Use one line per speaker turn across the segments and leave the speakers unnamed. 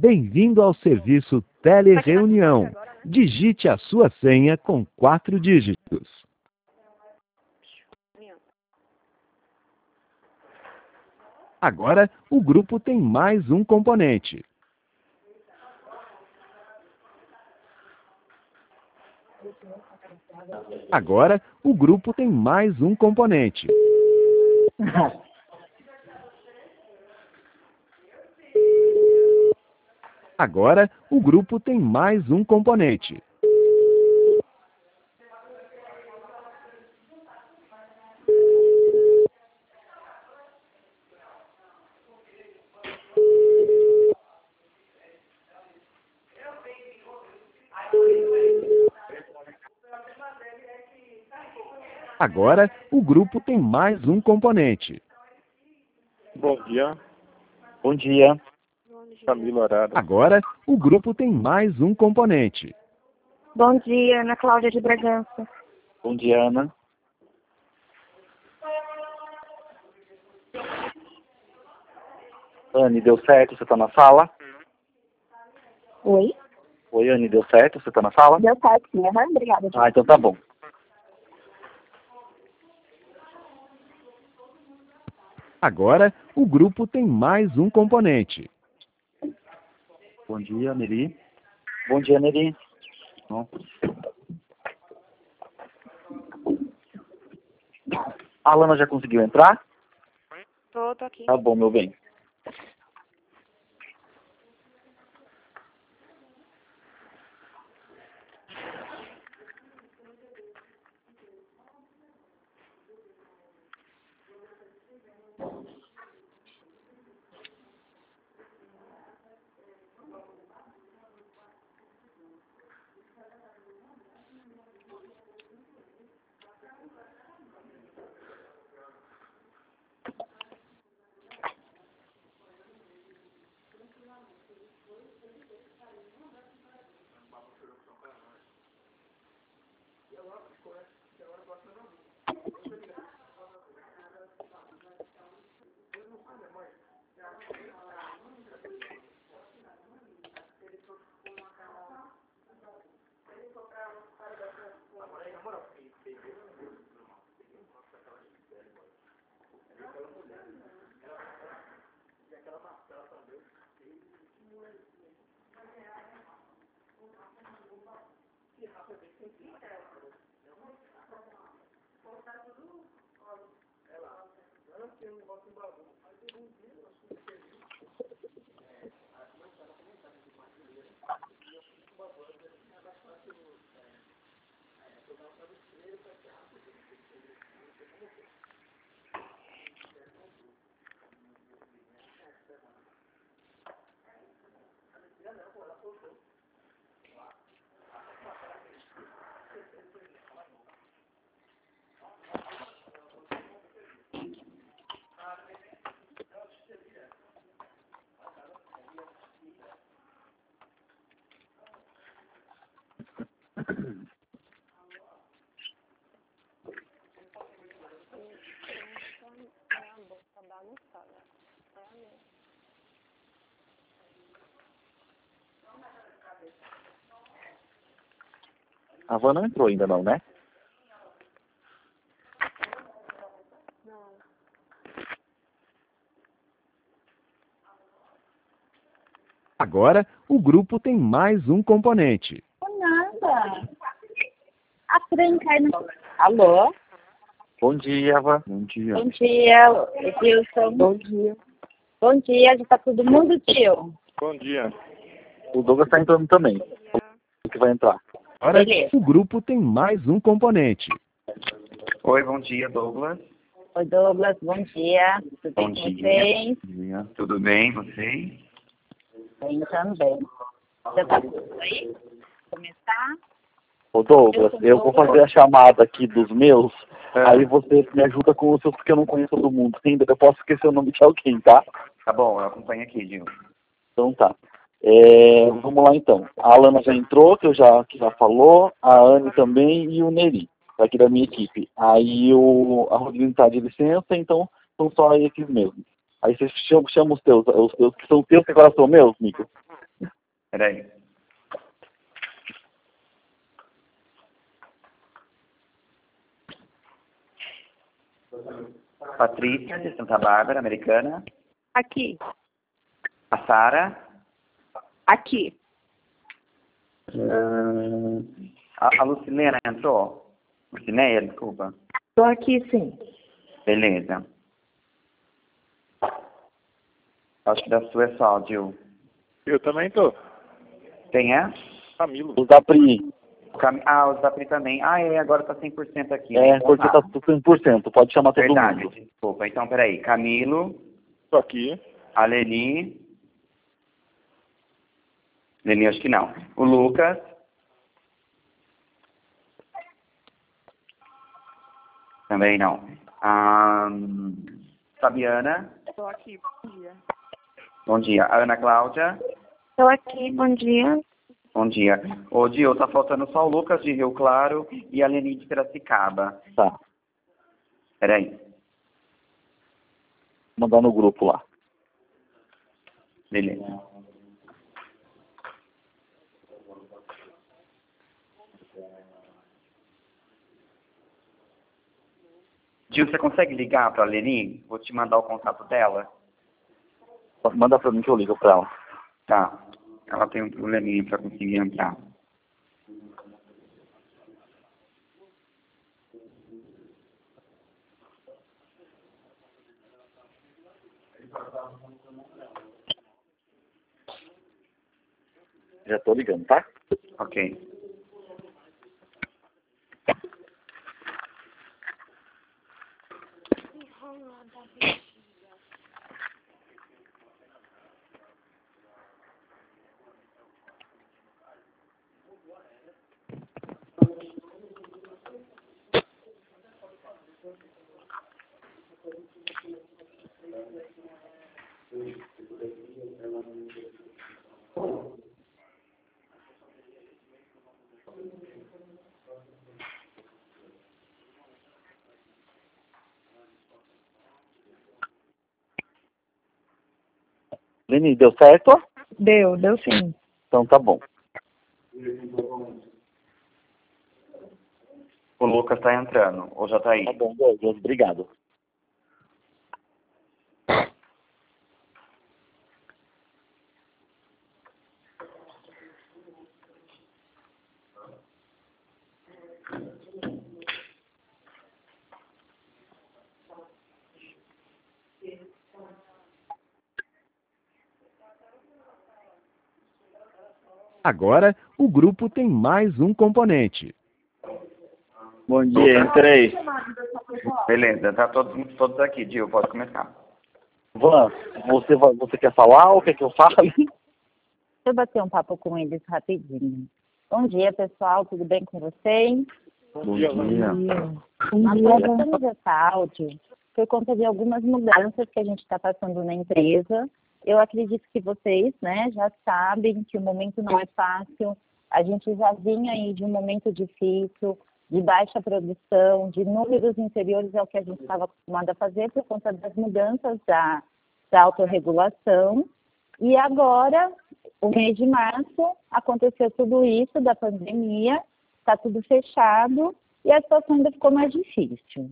Bem-vindo ao serviço Telereunião. Digite a sua senha com 4 dígitos. Agora, o grupo tem mais um componente. Agora, o grupo tem mais um componente. Agora, o grupo tem mais um componente. Agora, o grupo tem mais um componente.
Bom dia,
Bom dia.
Camilo Arara.
Agora, o grupo tem mais um componente.
Bom dia, Ana Cláudia de Bragança.
Bom dia, Ana. Anne, deu certo? Você tá na sala?
Oi?
Oi, Anne, deu certo? Você tá na sala?
Deu certo, sim. Obrigada.
Ah, então tá bom.
Agora, o grupo tem mais um componente.
Bom dia, Neri. Bom dia, Neri. Bom. A Alana já conseguiu entrar?
Tô aqui.
Tá bom, meu bem. A Van não entrou ainda não, né?
Agora, o grupo tem mais um componente.
Nada. A tranca aí no... Alô?
Bom dia, Van. Bom dia.
Bom dia, Wilson. Bom dia. Bom dia, já tá todo mundo, tio.
Bom dia.
O Douglas tá entrando também. O que vai entrar?
Agora,
Beleza.
o grupo tem mais um componente.
Oi, bom dia, Douglas.
Oi, Douglas, bom dia. Tudo bem com vocês?
Bom dia.
Tudo bem, vocês?
Bem também. Já tá tudo aí? Começar?
Ô Douglas, eu vou fazer a chamada aqui dos meus, aí você me ajuda com os seus, porque eu não conheço todo mundo ainda, eu posso esquecer o nome de alguém, tá?
Tá bom, eu acompanho aqui, Gil.
Então tá. Vamos lá então. A Alana já entrou, que já falou, a Anne também e o Neri, aqui da minha equipe. Aí a Rodrigo está de licença, então são só esses mesmos. Aí você chama os teus que são teus que agora são meus, Nico?
Peraí. Patrícia, de Santa Bárbara, americana.
Aqui.
A Sara.
Aqui.
A Lucilena entrou? Lucinéia, desculpa.
Estou aqui, sim.
Beleza. Acho que da sua é só, Gil.
Eu também tô.
Quem é?
Camilo.
O da Pri.
Os da Pri também. Agora tá 100% aqui.
É, porque tá 100%. Pode chamar todo
Verdade,
mundo.
desculpa. Então, peraí. Camilo,
Tô aqui.
a Leni. Leni, acho que não. O Lucas. Também não. A Fabiana.
Estou aqui, bom dia.
Bom dia. A Ana Cláudia.
Estou aqui, bom dia.
Bom dia. Ô, Dio, tá faltando só o Lucas de Rio Claro e a Leni de Piracicaba.
Tá.
Peraí.
Vou mandar no grupo lá.
Beleza. Gil, você consegue ligar para a Leni? Vou te mandar o contato dela.
Manda pra mim que eu ligo pra ela.
Tá. Ela tem um probleminha para conseguir entrar.
Já tô ligando, tá?
Ok.
Leni, deu certo?
Deu sim.
Então tá bom.
O Lucas tá entrando, ou já tá aí?
Tá bom, Douglas. Obrigado.
Agora, o grupo tem mais um componente.
Bom dia, entrei.
Beleza, tá todos aqui, Gil, pode começar.
Van, você quer falar ou quer que eu fale?
Deixa eu bater um papo com eles rapidinho. Bom dia, pessoal. Tudo bem com vocês?
Bom dia.
Nós conversamos essa áudio por conta de algumas mudanças que a gente está passando na empresa. Eu acredito que vocês, né, já sabem que o momento não é fácil. A gente já vinha aí de um momento difícil, de baixa produção, de números inferiores ao que a gente estava acostumado a fazer por conta das mudanças da autorregulação. E agora, o mês de março, aconteceu tudo isso da pandemia, está tudo fechado e a situação ainda ficou mais difícil.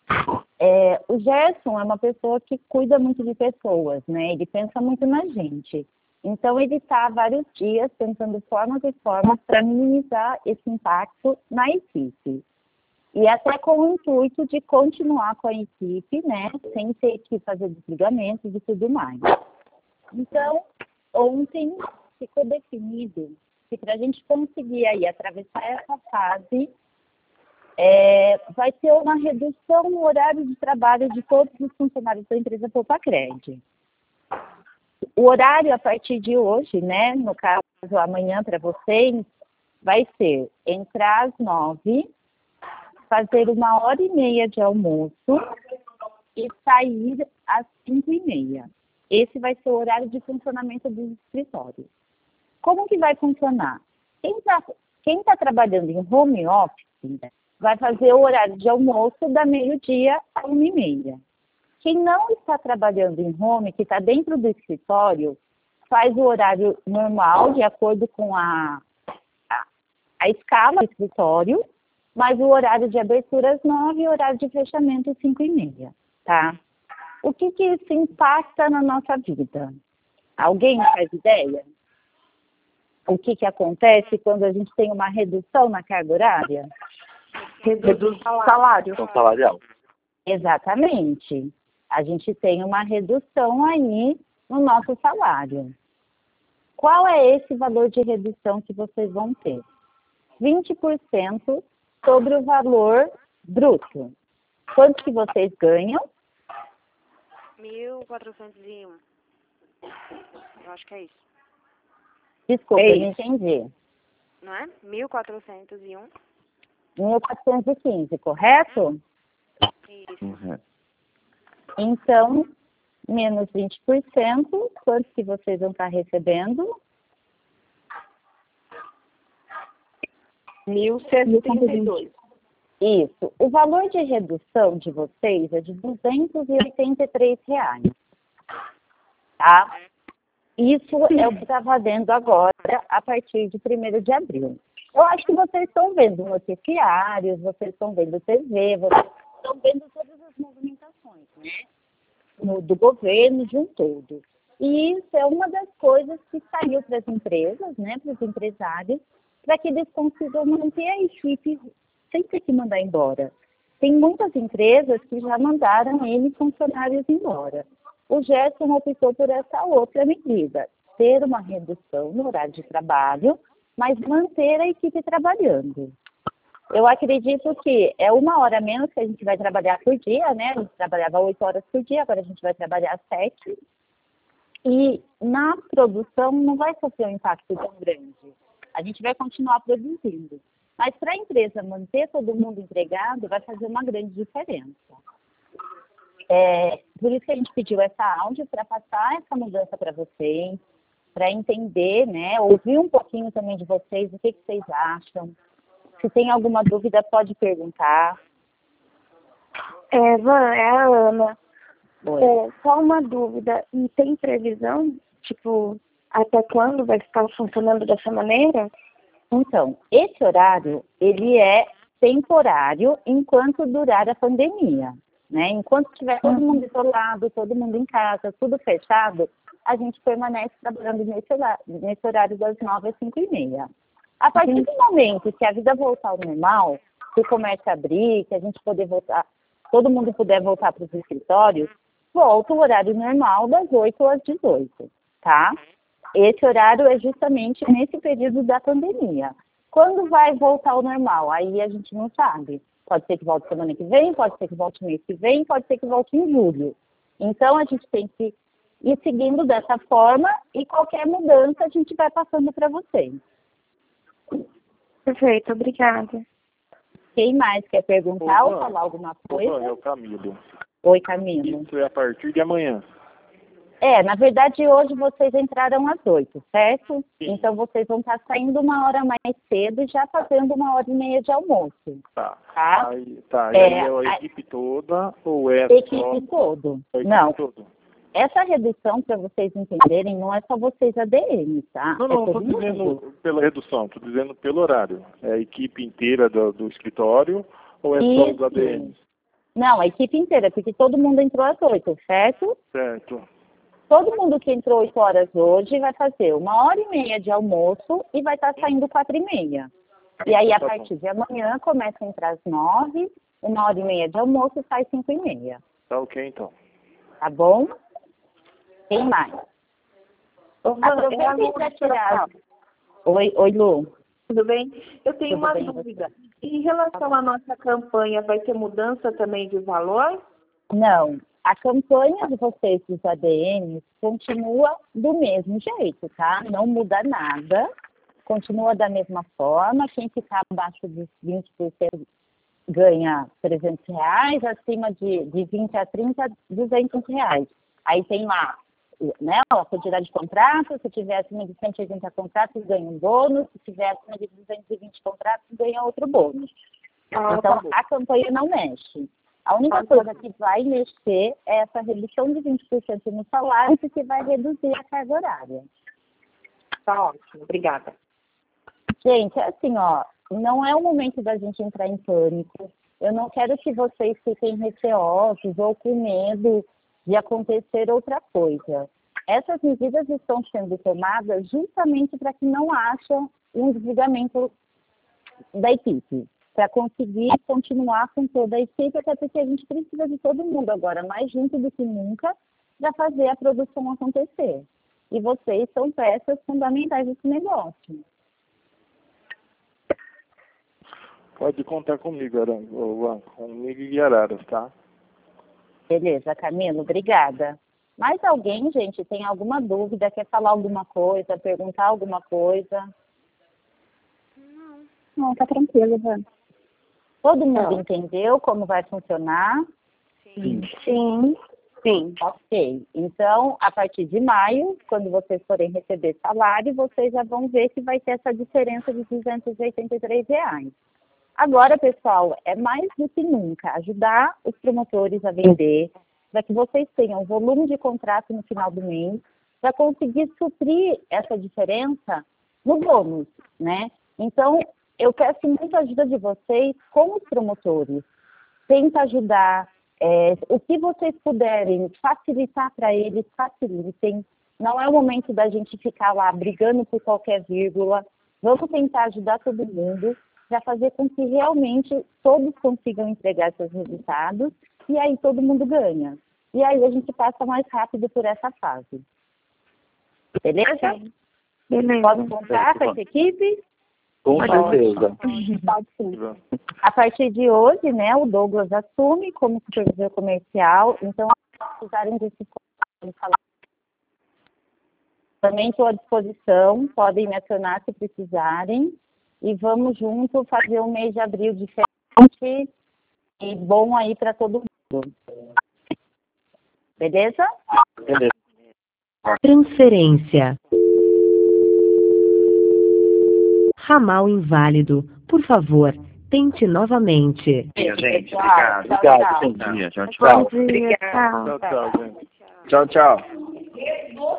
O Gerson é uma pessoa que cuida muito de pessoas, né? Ele pensa muito na gente. Então, ele está há vários dias tentando formas e formas para minimizar esse impacto na equipe. E até com o intuito de continuar com a equipe, né? Sem ter que fazer desligamentos e tudo mais. Então, ontem ficou definido que para a gente conseguir aí atravessar essa fase, vai ter uma redução no horário de trabalho de todos os funcionários da empresa Poupa-Cred. O horário a partir de hoje, né, no caso amanhã para vocês, vai ser entrar às 9h, fazer 1h30 de almoço e sair às 5h30. Esse vai ser o horário de funcionamento dos escritórios. Como que vai funcionar? Quem tá trabalhando em home office vai fazer o horário de almoço da meio-dia a 1h30. Quem não está trabalhando em home, que está dentro do escritório, faz o horário normal, de acordo com a escala do escritório, mas o horário de abertura às 9 e o horário de fechamento às 5h30, tá? O que isso impacta na nossa vida? Alguém faz ideia? O que acontece quando a gente tem uma redução na carga horária?
Reduz o salário.
Então, salarial.
Exatamente. A gente tem uma redução aí no nosso salário. Qual é esse valor de redução que vocês vão ter? 20% sobre o valor bruto. Quanto que vocês ganham?
1.401. Eu acho que é isso.
Desculpa, eu não entendi.
Não é? 1.401.
1.415, correto?
Isso.
Uhum.
Então, menos 20%, quanto que vocês vão estar recebendo?
1.132.
Isso. O valor de redução de vocês é de R$ 283, tá? Isso é o que está valendo agora, a partir de 1º de abril. Eu acho que vocês estão vendo noticiários, vocês estão vendo TV, vocês estão vendo todas as movimentações, né? Do governo de um todo. E isso é uma das coisas que saiu para as empresas, né, para os empresários, para que eles consigam manter a equipe sem ter que mandar embora. Tem muitas empresas que já mandaram eles funcionários embora. O Gerson optou por essa outra medida, ter uma redução no horário de trabalho, mas manter a equipe trabalhando. Eu acredito que é 1 hora menos que a gente vai trabalhar por dia, né? A gente trabalhava 8 horas por dia, agora a gente vai trabalhar 7. E na produção não vai sofrer um impacto tão grande. A gente vai continuar produzindo. Mas para a empresa manter todo mundo empregado, vai fazer uma grande diferença. Por isso que a gente pediu essa áudio, para passar essa mudança para vocês, para entender, né? Ouvir um pouquinho também de vocês, o que vocês acham. Se tem alguma dúvida, pode perguntar.
Van, é a Ana.
Oi.
Só uma dúvida. E tem previsão, tipo, até quando vai ficar funcionando dessa maneira?
Então, esse horário, ele é temporário enquanto durar a pandemia, né? Enquanto estiver todo mundo isolado, todo mundo em casa, tudo fechado, a gente permanece trabalhando nesse horário das 9 às 5h30. A partir do momento que a vida voltar ao normal, que o comércio abrir, que a gente poder voltar, todo mundo puder voltar para os escritórios, volta o horário normal das 8 às 18, tá? Esse horário é justamente nesse período da pandemia. Quando vai voltar ao normal? Aí a gente não sabe. Pode ser que volte semana que vem, pode ser que volte mês que vem, pode ser que volte em julho. Então, a gente tem que ir seguindo dessa forma e qualquer mudança a gente vai passando para vocês.
Perfeito, obrigada.
Quem mais quer perguntar ou
Opa.
falar alguma
Opa,
coisa?
é o Camilo.
Oi, Camilo.
Isso é a partir de amanhã.
Na verdade, hoje vocês entraram às 8, certo?
Sim.
Então, vocês vão estar saindo 1 hora mais cedo e já fazendo 1h30 de almoço.
Tá.
Tá?
Aí, tá. E aí é a equipe toda ou é só
Equipe todo.
a equipe
Não,
toda?
essa redução, para vocês entenderem, não é só vocês ADMs, tá?
Não,
É
não
todo
estou
mundo.
dizendo pela redução, estou dizendo pelo horário. É a equipe inteira do escritório ou é só os
Isso.
ADMs?
Não, a equipe inteira, porque todo mundo entrou às 8, certo?
Certo.
Todo mundo que entrou 8 horas hoje vai fazer 1h30 de almoço e vai estar saindo 4h30. E aí, a
Tá bom.
partir de amanhã, começa a entrar às 9, 1h30 de almoço e sai 5h30.
Tá ok, então.
Tá bom? Quem mais?
Van,
Aproveitem para tirar. Oi, Lu.
Tudo bem? Eu tenho
Tudo
uma
bem,
dúvida. Em relação à nossa campanha, vai ter mudança também de valor?
Não, a campanha de vocês dos ADMs continua do mesmo jeito, tá? Não muda nada, continua da mesma forma. Quem ficar abaixo dos 20% ganha R$300, acima de 20 a 30, R$200. Aí tem lá, né, a quantidade de contratos, se tiver acima de 180 contratos, ganha um bônus, se tiver acima de 220 contratos, ganha outro bônus. Então, a campanha não mexe. A única coisa que vai mexer é essa redução de 20% no salário, que vai reduzir a carga horária.
Tá ótimo, obrigada.
Gente, assim, ó, não é o momento da gente entrar em pânico. Eu não quero que vocês fiquem receosos ou com medo de acontecer outra coisa. Essas medidas estão sendo tomadas justamente para que não haja um desligamento da equipe, para conseguir continuar com toda a equipe, até porque a gente precisa de todo mundo agora, mais junto do que nunca, para fazer a produção acontecer. E vocês são peças fundamentais desse negócio.
Pode contar comigo, comigo e Araras, tá?
Beleza, Camilo, obrigada. Mais alguém, gente, tem alguma dúvida, quer falar alguma coisa, perguntar alguma coisa?
Não, tá tranquilo, Van.
Todo mundo entendeu como vai funcionar?
Sim.
Ok. Então, a partir de maio, quando vocês forem receber salário, vocês já vão ver que vai ter essa diferença de R$283. Agora, pessoal, é mais do que nunca ajudar os promotores a vender, para que vocês tenham volume de contrato no final do mês, para conseguir suprir essa diferença no bônus, né? Então, eu peço muita ajuda de vocês como os promotores. Tenta ajudar, o que vocês puderem facilitar para eles, facilitem. Não é o momento da gente ficar lá brigando por qualquer vírgula. Vamos tentar ajudar todo mundo para fazer com que realmente todos consigam entregar seus resultados e aí todo mundo ganha. E aí a gente passa mais rápido por essa fase. Beleza?
Beleza.
Pode contar com essa equipe?
Com certeza.
Pode sim.
A partir de hoje, né, o Douglas assume como supervisor comercial, então, se precisarem desse falar. Também estou à disposição, podem me acionar se precisarem, e vamos junto fazer um mês de abril diferente e bom aí para todo mundo. Beleza?
Beleza.
Transferência. Ramal inválido. Por favor, tente novamente.
Gente,
Pessoal,
obrigado.
Obrigado, gente.
Tchau, tchau.
Bom dia, tchau.
Tchau, gente.
Tchau, tchau.